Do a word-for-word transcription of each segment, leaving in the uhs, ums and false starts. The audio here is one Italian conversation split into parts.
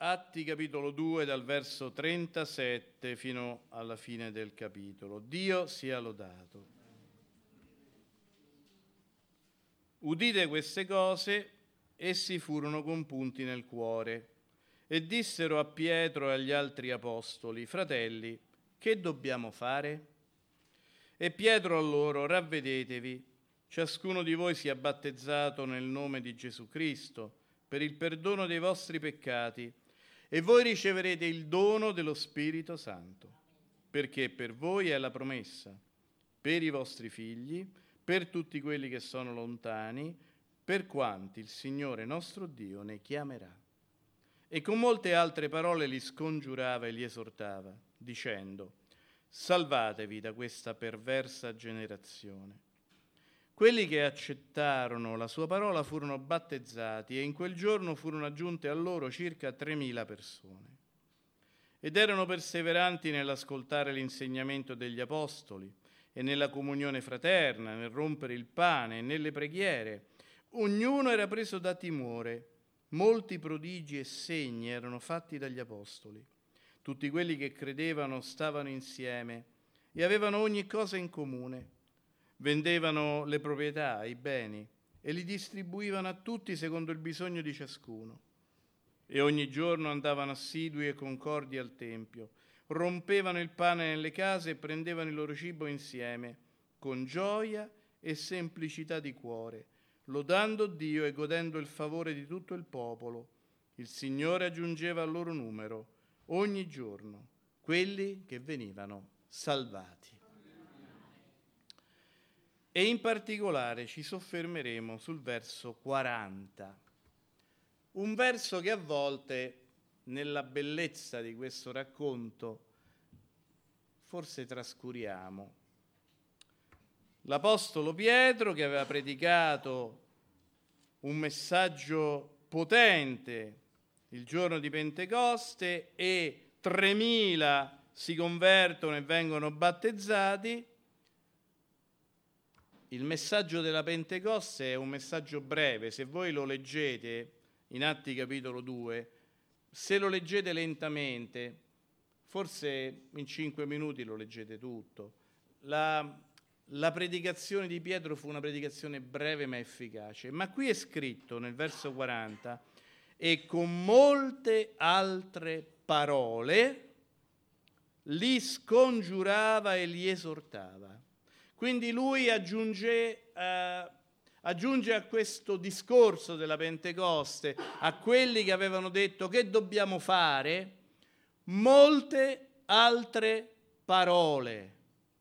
Atti capitolo due dal verso trentasette fino alla fine del capitolo. Dio sia lodato. Udite queste cose, essi furono compunti nel cuore e dissero a Pietro e agli altri apostoli: fratelli, che dobbiamo fare? E Pietro a loro: ravvedetevi, ciascuno di voi sia battezzato nel nome di Gesù Cristo per il perdono dei vostri peccati, e voi riceverete il dono dello Spirito Santo, perché per voi è la promessa, per i vostri figli, per tutti quelli che sono lontani, per quanti il Signore nostro Dio ne chiamerà. E con molte altre parole li scongiurava e li esortava, dicendo: salvatevi da questa perversa generazione. Quelli che accettarono la sua parola furono battezzati, e in quel giorno furono aggiunte a loro circa tremila persone. Ed erano perseveranti nell'ascoltare l'insegnamento degli apostoli e nella comunione fraterna, nel rompere il pane e nelle preghiere. Ognuno era preso da timore. Molti prodigi e segni erano fatti dagli apostoli. Tutti quelli che credevano stavano insieme e avevano ogni cosa in comune. Vendevano le proprietà, i beni, e li distribuivano a tutti secondo il bisogno di ciascuno. E ogni giorno andavano assidui e concordi al Tempio, rompevano il pane nelle case e prendevano il loro cibo insieme, con gioia e semplicità di cuore, lodando Dio e godendo il favore di tutto il popolo. Il Signore aggiungeva al loro numero ogni giorno quelli che venivano salvati. E in particolare ci soffermeremo sul verso quaranta, un verso che a volte, nella bellezza di questo racconto, forse trascuriamo. L'Apostolo Pietro, che aveva predicato un messaggio potente il giorno di Pentecoste e tremila si convertono e vengono battezzati. Il messaggio della Pentecoste è un messaggio breve. Se voi lo leggete in Atti capitolo due, se lo leggete lentamente, forse in cinque minuti lo leggete tutto. La, la predicazione di Pietro fu una predicazione breve ma efficace. Ma qui è scritto nel verso quaranta: e con molte altre parole li scongiurava e li esortava. Quindi lui aggiunge, eh, aggiunge a questo discorso della Pentecoste, a quelli che avevano detto che dobbiamo fare, molte altre parole,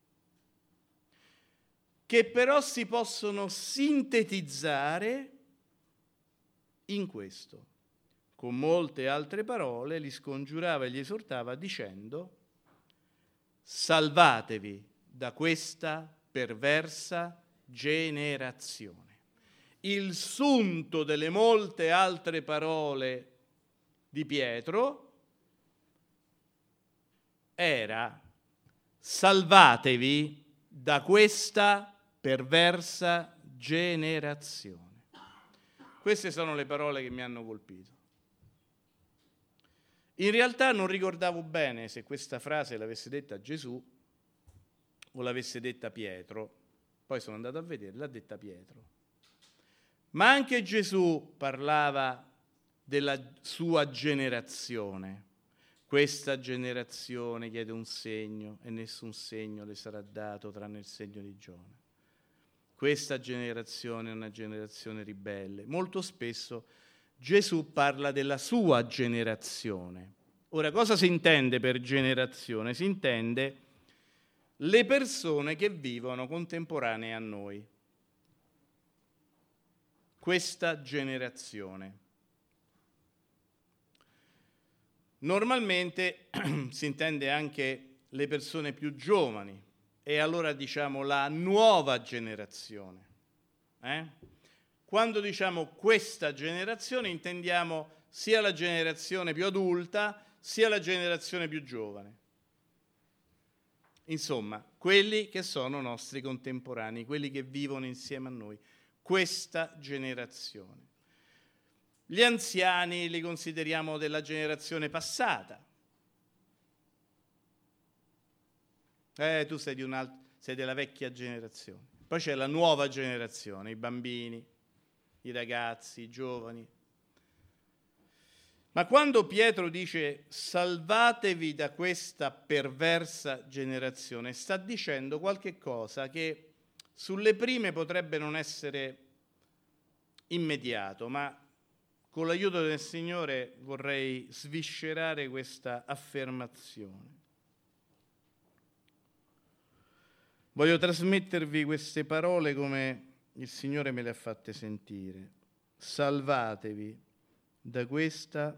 che però si possono sintetizzare in questo. Con molte altre parole li scongiurava e li esortava dicendo: salvatevi da questa perversa generazione. Il sunto delle molte altre parole di Pietro era: salvatevi da questa perversa generazione. Queste sono le parole che mi hanno colpito. In realtà non ricordavo bene se questa frase l'avesse detta Gesù o l'avesse detta Pietro. Poi sono andato a vedere, l'ha detta Pietro. Ma anche Gesù parlava della sua generazione. Questa generazione chiede un segno e nessun segno le sarà dato tranne il segno di Giona. Questa generazione è una generazione ribelle. Molto spesso Gesù parla della sua generazione. Ora, cosa si intende per generazione? Si intende le persone che vivono contemporanee a noi. Questa generazione. Normalmente si intende anche le persone più giovani, e allora diciamo la nuova generazione. Eh? Quando diciamo questa generazione intendiamo sia la generazione più adulta sia la generazione più giovane. Insomma, quelli che sono nostri contemporanei, quelli che vivono insieme a noi, questa generazione. Gli anziani li consideriamo della generazione passata. Eh, tu sei, di un sei della vecchia generazione. Poi c'è la nuova generazione, i bambini, i ragazzi, i giovani. Ma quando Pietro dice salvatevi da questa perversa generazione, sta dicendo qualche cosa che sulle prime potrebbe non essere immediato, ma con l'aiuto del Signore vorrei sviscerare questa affermazione. Voglio trasmettervi queste parole come il Signore me le ha fatte sentire. Salvatevi da questa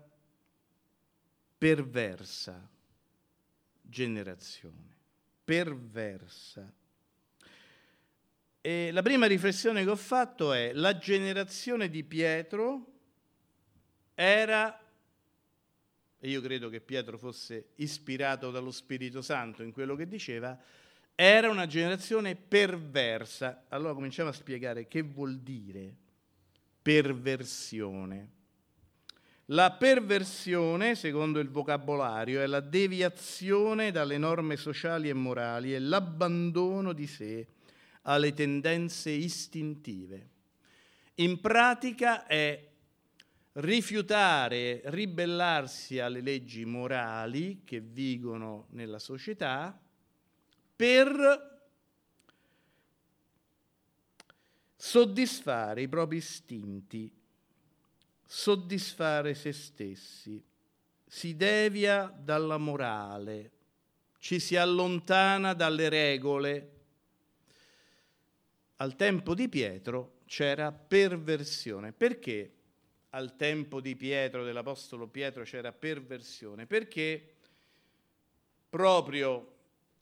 perversa generazione. Perversa. E la prima riflessione che ho fatto è: la generazione di Pietro era, e io credo che Pietro fosse ispirato dallo Spirito Santo in quello che diceva, era una generazione perversa. Allora cominciamo a spiegare che vuol dire perversione. La perversione, secondo il vocabolario, è la deviazione dalle norme sociali e morali e l'abbandono di sé alle tendenze istintive. In pratica è rifiutare, ribellarsi alle leggi morali che vigono nella società per soddisfare i propri istinti, soddisfare se stessi. Si devia dalla morale, ci si allontana dalle regole. Al tempo di Pietro c'era perversione. Perché al tempo di Pietro, dell'Apostolo Pietro, c'era perversione? Perché proprio,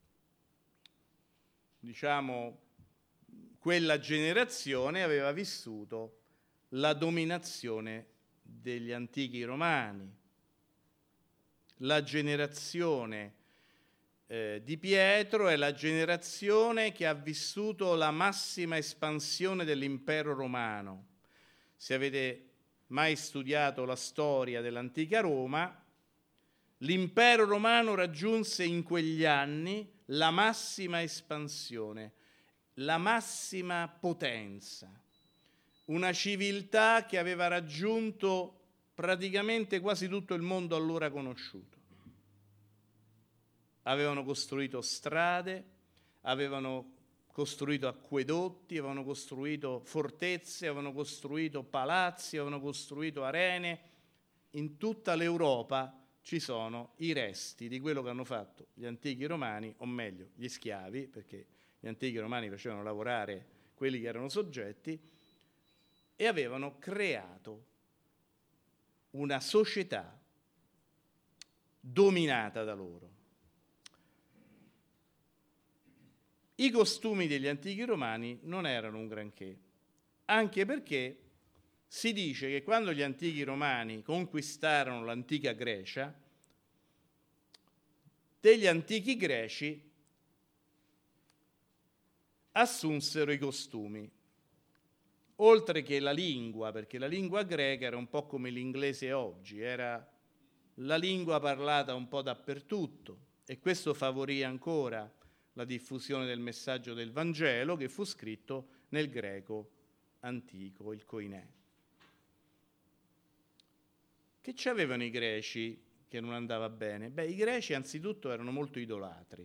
diciamo, quella generazione aveva vissuto la dominazione degli antichi romani. La generazione eh, di Pietro è la generazione che ha vissuto la massima espansione dell'impero romano. Se avete mai studiato la storia dell'antica Roma, l'impero romano raggiunse in quegli anni la massima espansione, la massima potenza. Una civiltà che aveva raggiunto praticamente quasi tutto il mondo allora conosciuto. Avevano costruito strade, avevano costruito acquedotti, avevano costruito fortezze, avevano costruito palazzi, avevano costruito arene. In tutta l'Europa ci sono i resti di quello che hanno fatto gli antichi romani, o meglio, gli schiavi, perché gli antichi romani facevano lavorare quelli che erano soggetti, e avevano creato una società dominata da loro. I costumi degli antichi romani non erano un granché, anche perché si dice che quando gli antichi romani conquistarono l'antica Grecia, degli antichi greci assunsero i costumi, oltre che la lingua, perché la lingua greca era un po' come l'inglese oggi, era la lingua parlata un po' dappertutto, e questo favorì ancora la diffusione del messaggio del Vangelo, che fu scritto nel greco antico, il koiné. Che ci avevano i greci che non andava bene? Beh, i greci anzitutto erano molto idolatri.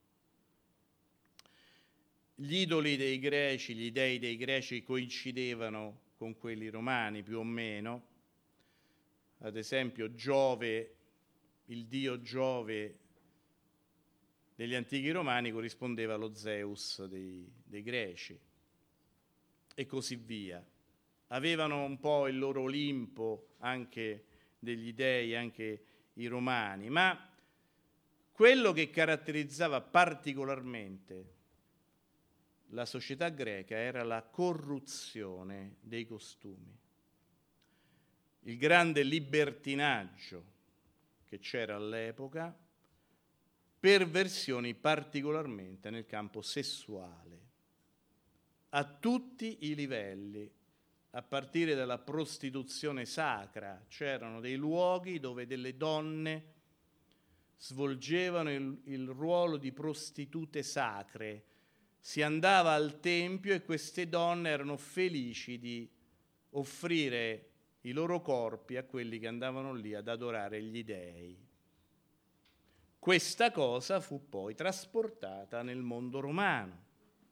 Gli idoli dei greci, gli dei dei greci coincidevano con quelli romani più o meno. Ad esempio Giove, il dio Giove degli antichi romani corrispondeva allo Zeus dei, dei greci, e così via. Avevano un po' il loro Olimpo anche degli dei, anche i romani, ma quello che caratterizzava particolarmente la società greca era la corruzione dei costumi, il grande libertinaggio che c'era all'epoca, perversioni particolarmente nel campo sessuale, a tutti i livelli, a partire dalla prostituzione sacra. C'erano dei luoghi dove delle donne svolgevano il, il ruolo di prostitute sacre. Si andava al tempio e queste donne erano felici di offrire i loro corpi a quelli che andavano lì ad adorare gli dei. Questa cosa fu poi trasportata nel mondo romano.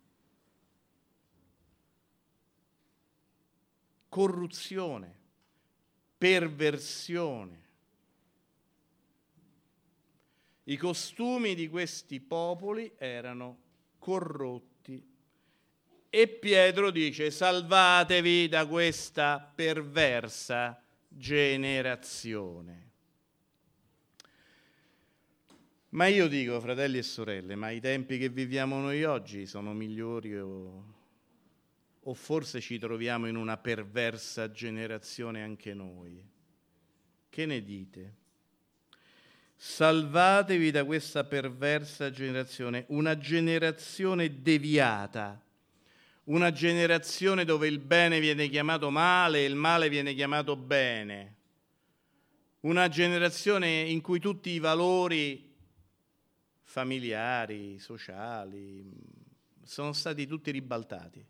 Corruzione, perversione. I costumi di questi popoli erano corrotti e Pietro dice: salvatevi da questa perversa generazione. Ma io dico, fratelli e sorelle, ma i tempi che viviamo noi oggi sono migliori o, o forse ci troviamo in una perversa generazione anche noi? Che ne dite? Salvatevi da questa perversa generazione, una generazione deviata, una generazione dove il bene viene chiamato male e il male viene chiamato bene, una generazione in cui tutti i valori familiari, sociali, sono stati tutti ribaltati.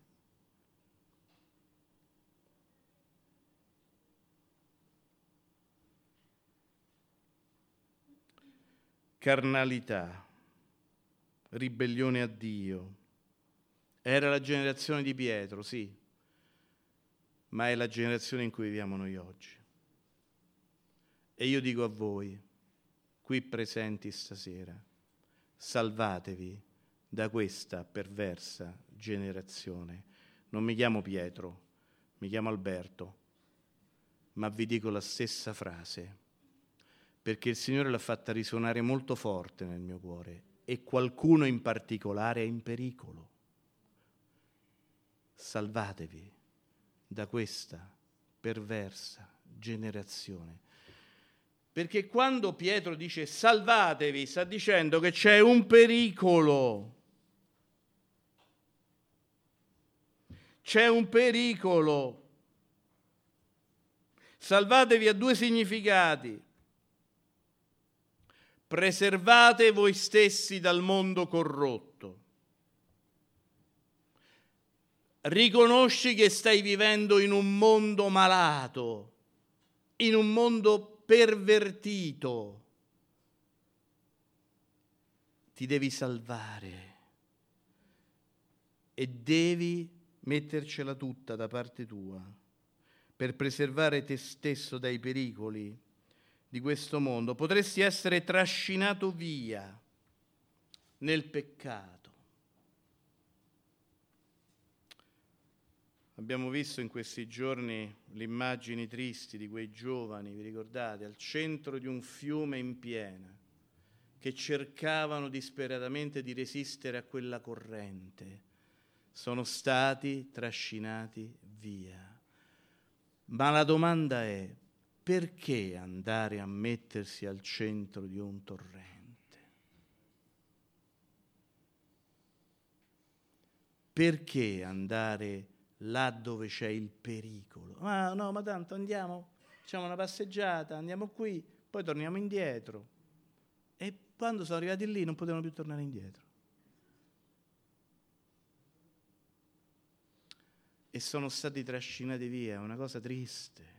Carnalità, ribellione a Dio. Era la generazione di Pietro, sì, ma è la generazione in cui viviamo noi oggi. E io dico a voi, qui presenti stasera, salvatevi da questa perversa generazione. Non mi chiamo Pietro, mi chiamo Alberto, ma vi dico la stessa frase, perché il Signore l'ha fatta risuonare molto forte nel mio cuore e qualcuno in particolare è in pericolo. Salvatevi da questa perversa generazione. Perché quando Pietro dice salvatevi, sta dicendo che c'è un pericolo. C'è un pericolo. Salvatevi ha due significati. Preservate voi stessi dal mondo corrotto. Riconosci che stai vivendo in un mondo malato, in un mondo pervertito. Ti devi salvare e devi mettercela tutta da parte tua per preservare te stesso dai pericoli di questo mondo. Potresti essere trascinato via nel peccato. Abbiamo visto in questi giorni le immagini tristi di quei giovani, vi ricordate, al centro di un fiume in piena, che cercavano disperatamente di resistere a quella corrente. Sono stati trascinati via. Ma la domanda è: perché andare a mettersi al centro di un torrente? Perché andare là dove c'è il pericolo? Ah no, ma tanto andiamo, facciamo una passeggiata, andiamo qui, poi torniamo indietro. E quando sono arrivati lì non potevano più tornare indietro. E sono stati trascinati via, è una cosa triste.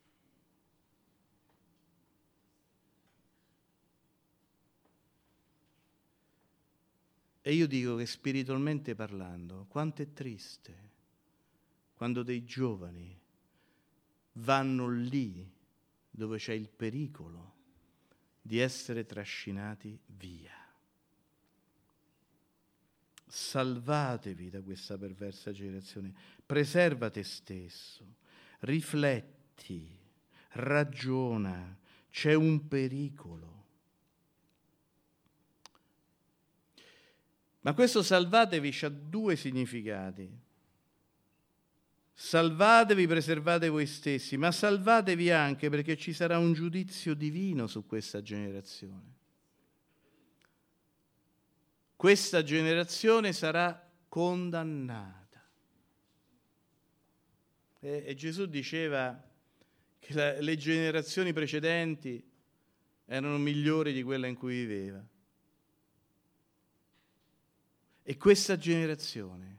E io dico che spiritualmente parlando, quanto è triste quando dei giovani vanno lì dove c'è il pericolo di essere trascinati via. Salvatevi da questa perversa generazione, preserva te stesso, rifletti, ragiona, c'è un pericolo. Ma questo salvatevi ha due significati. Salvatevi, preservate voi stessi, ma salvatevi anche perché ci sarà un giudizio divino su questa generazione. Questa generazione sarà condannata. E, e Gesù diceva che la, le generazioni precedenti erano migliori di quella in cui viveva. E questa generazione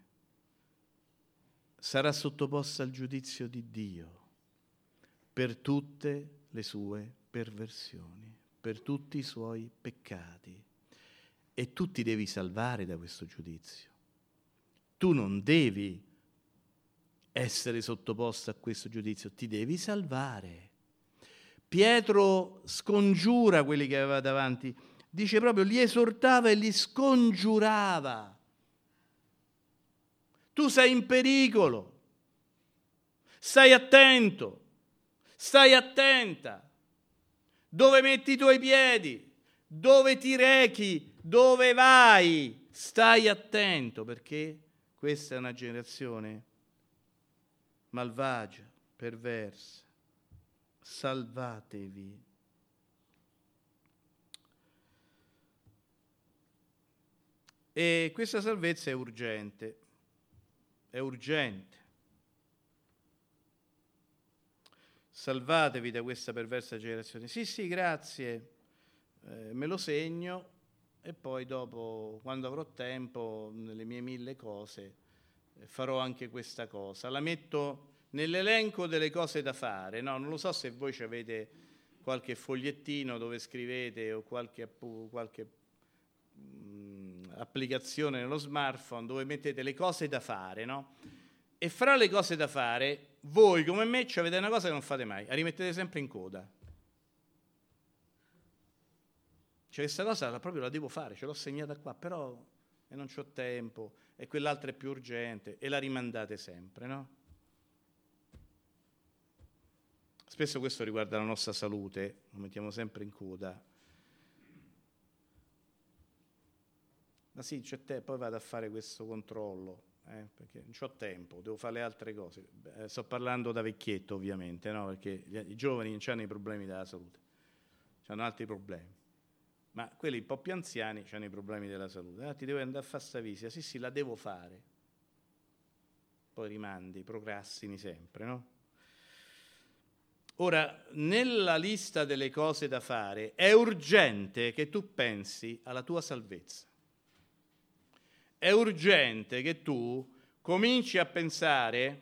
sarà sottoposta al giudizio di Dio per tutte le sue perversioni, per tutti i suoi peccati. E tu ti devi salvare da questo giudizio. Tu non devi essere sottoposto a questo giudizio, ti devi salvare. Pietro scongiura quelli che aveva davanti, dice proprio, li esortava e li scongiurava. Tu sei in pericolo, stai attento, stai attenta, dove metti i tuoi piedi, dove ti rechi, dove vai, stai attento, perché questa è una generazione malvagia, perversa. Salvatevi. E questa salvezza è urgente, è urgente. Salvatevi da questa perversa generazione. Sì, sì, grazie, eh, me lo segno e poi dopo, quando avrò tempo, nelle mie mille cose, eh, farò anche questa cosa. La metto nell'elenco delle cose da fare. No, non lo so se voi ci avete qualche fogliettino dove scrivete o qualche, qualche mh, applicazione nello smartphone dove mettete le cose da fare, no? E fra le cose da fare, voi come me ci avete una cosa che non fate mai, la rimettete sempre in coda. Cioè questa cosa proprio la devo fare, ce l'ho segnata qua, però e non c'ho tempo, e quell'altra è più urgente, e la rimandate sempre, no? Spesso questo riguarda la nostra salute, lo mettiamo sempre in coda. Ma sì, c'è te, poi vado a fare questo controllo, eh, perché non c'ho tempo, devo fare le altre cose. Eh, sto parlando da vecchietto, ovviamente, no? Perché gli, i giovani non hanno i problemi della salute, hanno altri problemi. Ma quelli un po' più anziani hanno i problemi della salute. Ah, ti devo andare a fare sta visita, sì sì, la devo fare. Poi rimandi, procrastini sempre, no? Ora, nella lista delle cose da fare è urgente che tu pensi alla tua salvezza. È urgente che tu cominci a pensare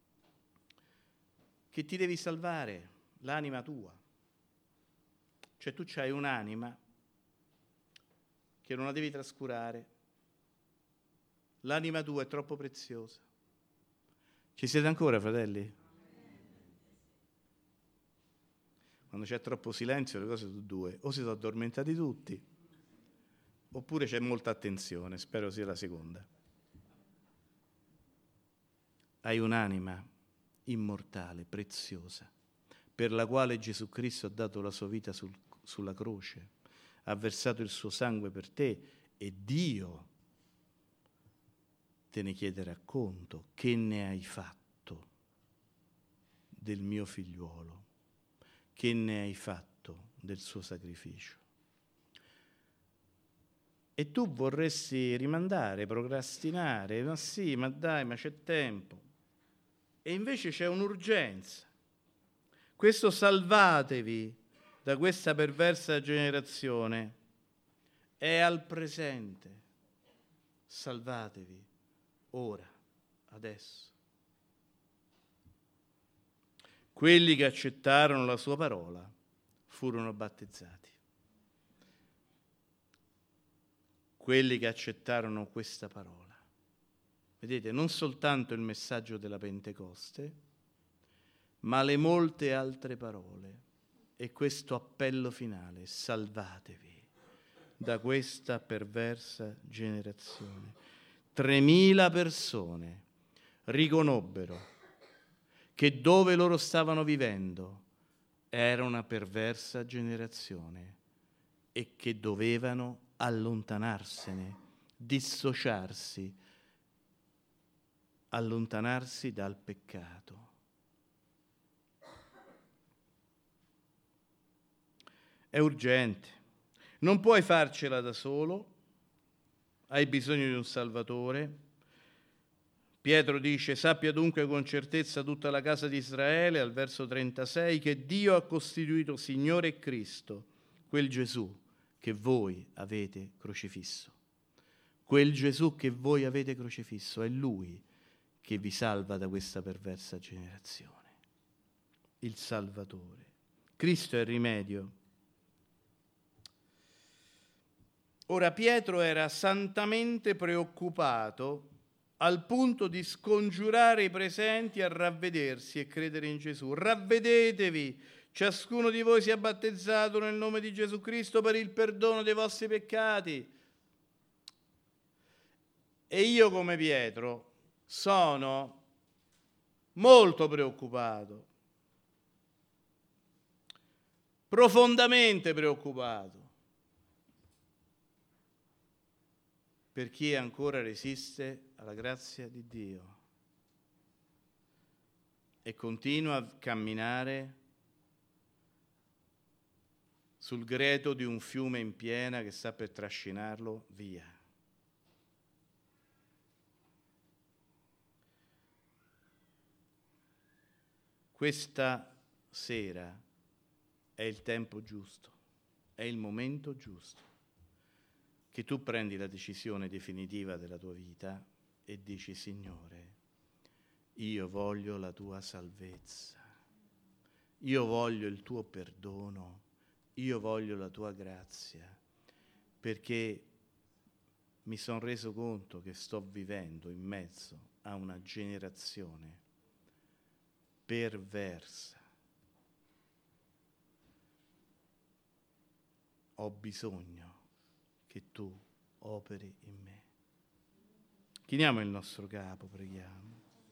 che ti devi salvare l'anima tua. Cioè tu c'hai un'anima che non la devi trascurare. L'anima tua è troppo preziosa. Ci siete ancora, fratelli? Quando c'è troppo silenzio le cose sono due, o si sono addormentati tutti, oppure c'è molta attenzione, spero sia la seconda. Hai un'anima immortale, preziosa, per la quale Gesù Cristo ha dato la sua vita sul, sulla croce, ha versato il suo sangue per te e Dio te ne chiederà conto. Che ne hai fatto del mio figliuolo? Che ne hai fatto del suo sacrificio? E tu vorresti rimandare, procrastinare, ma sì, ma dai, ma c'è tempo. E invece c'è un'urgenza. Questo salvatevi da questa perversa generazione è al presente. Salvatevi ora, adesso. Quelli che accettarono la sua parola furono battezzati. Quelli che accettarono questa parola. Vedete, non soltanto il messaggio della Pentecoste, ma le molte altre parole e questo appello finale: salvatevi da questa perversa generazione. Tremila persone riconobbero che dove loro stavano vivendo era una perversa generazione e che dovevano allontanarsene, dissociarsi, allontanarsi dal peccato. È urgente, non puoi farcela da solo, hai bisogno di un Salvatore. Pietro dice: sappia dunque con certezza tutta la casa di Israele, al verso trentasei, che Dio ha costituito Signore e Cristo, quel Gesù che voi avete crocifisso. Quel Gesù che voi avete crocifisso è Lui che vi salva da questa perversa generazione. Il Salvatore. Cristo è il rimedio. Ora Pietro era santamente preoccupato al punto di scongiurare i presenti a ravvedersi e credere in Gesù. Ravvedetevi, ciascuno di voi sia battezzato nel nome di Gesù Cristo per il perdono dei vostri peccati. E io come Pietro sono molto preoccupato, profondamente preoccupato, per chi ancora resiste alla grazia di Dio e continua a camminare sul greto di un fiume in piena che sta per trascinarlo via. Questa sera è il tempo giusto, è il momento giusto, che tu prendi la decisione definitiva della tua vita e dici: Signore, io voglio la tua salvezza, io voglio il tuo perdono, io voglio la tua grazia, perché mi sono reso conto che sto vivendo in mezzo a una generazione perversa. Ho bisogno che tu operi in me. Chiniamo il nostro capo, preghiamo.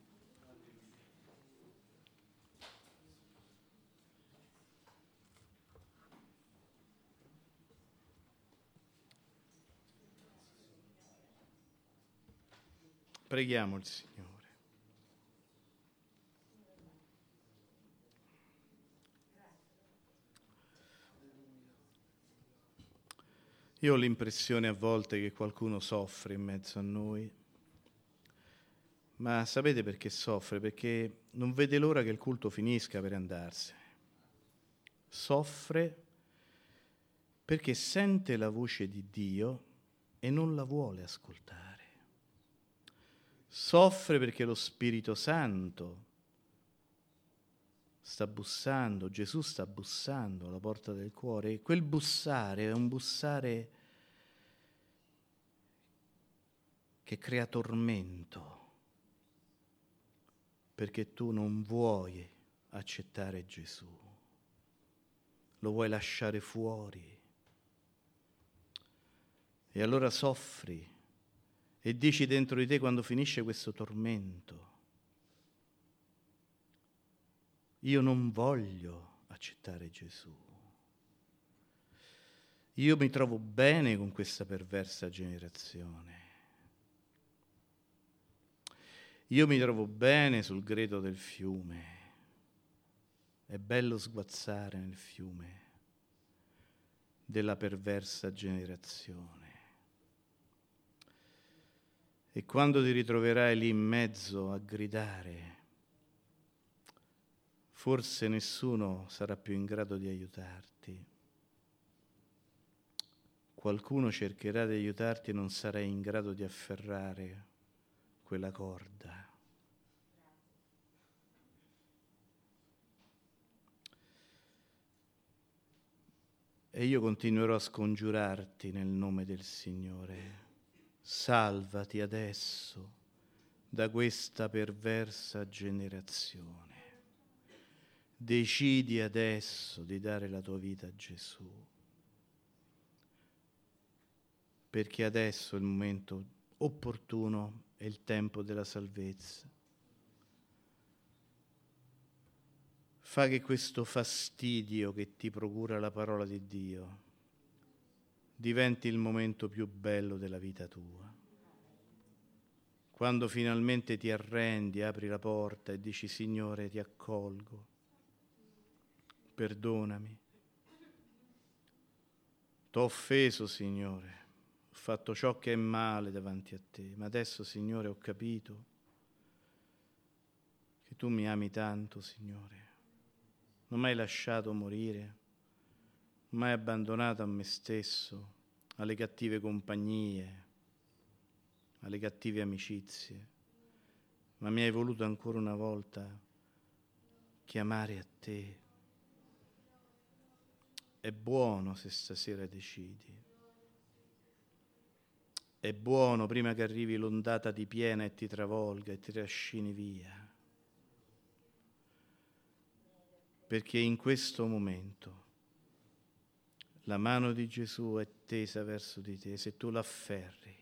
Preghiamo il Signore. Io ho l'impressione a volte che qualcuno soffre in mezzo a noi, ma sapete perché soffre? Perché non vede l'ora che il culto finisca per andarsene. Soffre perché sente la voce di Dio e non la vuole ascoltare. Soffre perché lo Spirito Santo sta bussando, Gesù sta bussando alla porta del cuore, e quel bussare è un bussare che crea tormento, perché tu non vuoi accettare Gesù, lo vuoi lasciare fuori. E allora soffri e dici dentro di te, quando finisce questo tormento: io non voglio accettare Gesù. Io mi trovo bene con questa perversa generazione. Io mi trovo bene sul greto del fiume. È bello sguazzare nel fiume della perversa generazione. E quando ti ritroverai lì in mezzo a gridare, forse nessuno sarà più in grado di aiutarti. Qualcuno cercherà di aiutarti e non sarai in grado di afferrare quella corda. E io continuerò a scongiurarti nel nome del Signore. Salvati adesso da questa perversa generazione. Decidi adesso di dare la tua vita a Gesù, perché adesso è il momento opportuno, è il tempo della salvezza. Fa che questo fastidio che ti procura la parola di Dio diventi il momento più bello della vita tua. Quando finalmente ti arrendi, apri la porta e dici: Signore, ti accolgo, perdonami. T'ho offeso, Signore, ho fatto ciò che è male davanti a te, ma adesso, Signore, ho capito che tu mi ami tanto, Signore. Non mi hai lasciato morire, non mi hai abbandonato a me stesso, alle cattive compagnie, alle cattive amicizie, ma mi hai voluto ancora una volta chiamare a te. È buono se stasera decidi. È buono prima che arrivi l'ondata di piena e ti travolga e ti trascini via. Perché in questo momento la mano di Gesù è tesa verso di te, se tu l'afferri.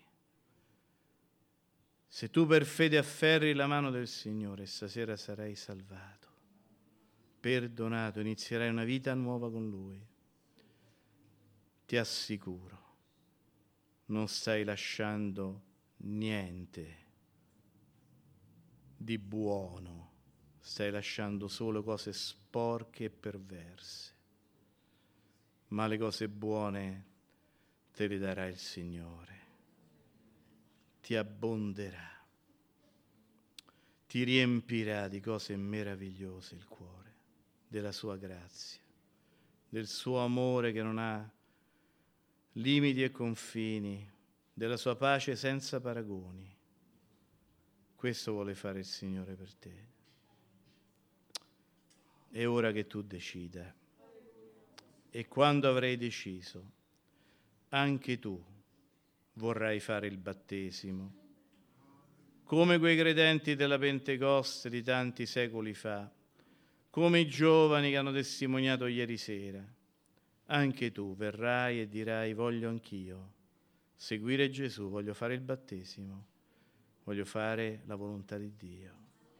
Se tu per fede afferri la mano del Signore, stasera sarai salvato, perdonato, inizierai una vita nuova con Lui. Ti assicuro, non stai lasciando niente di buono, stai lasciando solo cose sporche e perverse, ma le cose buone te le darà il Signore, ti abbonderà, ti riempirà di cose meravigliose il cuore, della sua grazia, del suo amore che non ha limiti e confini, della sua pace senza paragoni. Questo vuole fare il Signore per te. È ora che tu decida. E quando avrai deciso, anche tu vorrai fare il battesimo, come quei credenti della Pentecoste di tanti secoli fa, come i giovani che hanno testimoniato ieri sera. Anche tu verrai e dirai: voglio anch'io seguire Gesù, voglio fare il battesimo, voglio fare la volontà di Dio.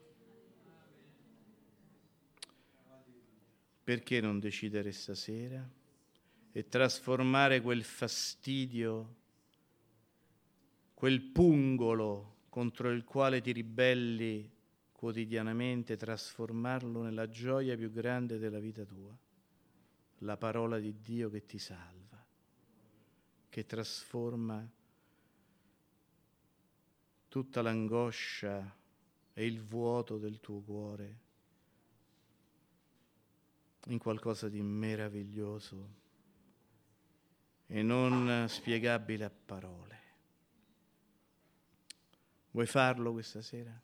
Perché non decidere stasera e trasformare quel fastidio, quel pungolo contro il quale ti ribelli quotidianamente, trasformarlo nella gioia più grande della vita tua? La parola di Dio che ti salva, che trasforma tutta l'angoscia e il vuoto del tuo cuore in qualcosa di meraviglioso e non spiegabile a parole. Vuoi farlo questa sera?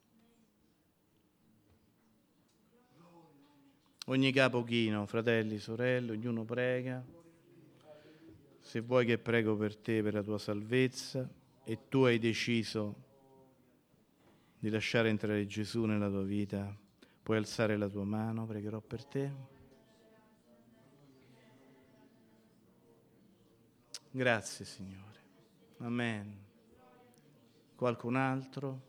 Ogni capo chino, fratelli, sorelle, ognuno prega. Se vuoi che prego per te, per la tua salvezza, e tu hai deciso di lasciare entrare Gesù nella tua vita, puoi alzare la tua mano, pregherò per te. Grazie, Signore. Amen. Qualcun altro?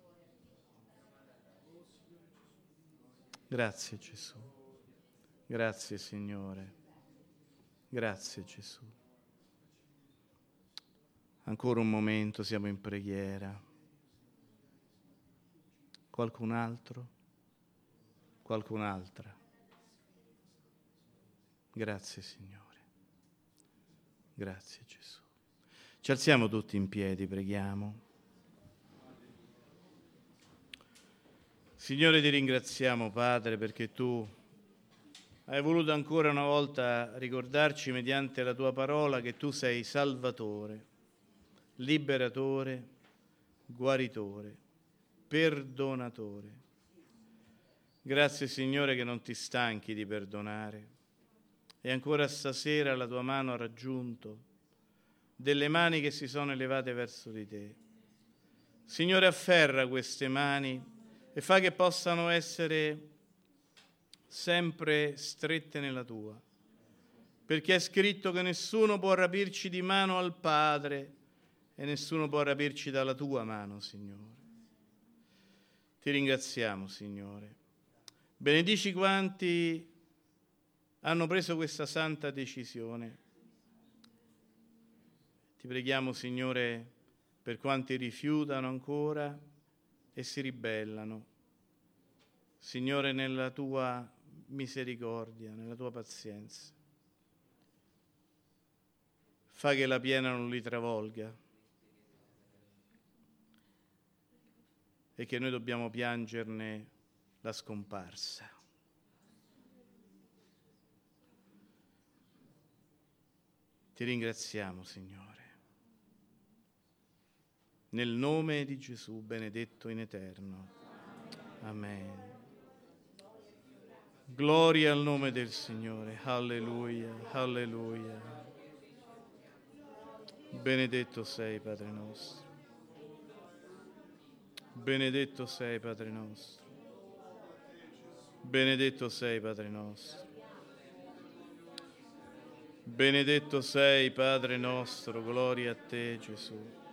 Grazie, Gesù. Grazie, Signore. Grazie, Gesù. Ancora un momento, siamo in preghiera. Qualcun altro? Qualcun'altra? Grazie, Signore. Grazie, Gesù. Ci alziamo tutti in piedi, preghiamo. Signore, ti ringraziamo, Padre, perché tu hai voluto ancora una volta ricordarci mediante la tua parola che tu sei Salvatore, liberatore, guaritore, perdonatore. Grazie, Signore, che non ti stanchi di perdonare. E ancora stasera la tua mano ha raggiunto delle mani che si sono elevate verso di te. Signore, afferra queste mani e fa che possano essere sempre strette nella tua, perché è scritto che nessuno può rapirci di mano al Padre e nessuno può rapirci dalla tua mano, Signore. Ti ringraziamo, Signore. Benedici quanti hanno preso questa santa decisione. Ti preghiamo, Signore, per quanti rifiutano ancora e si ribellano. Signore, nella tua misericordia, nella tua pazienza, fa che la piena non li travolga e che noi dobbiamo piangerne la scomparsa. Ti ringraziamo, Signore, nel nome di Gesù, benedetto in eterno. Amen. Gloria al nome del Signore. Alleluia, alleluia. Benedetto sei, Padre nostro. Benedetto sei, Padre nostro. Benedetto sei, Padre nostro. Benedetto sei, Padre nostro. Gloria a te, Gesù.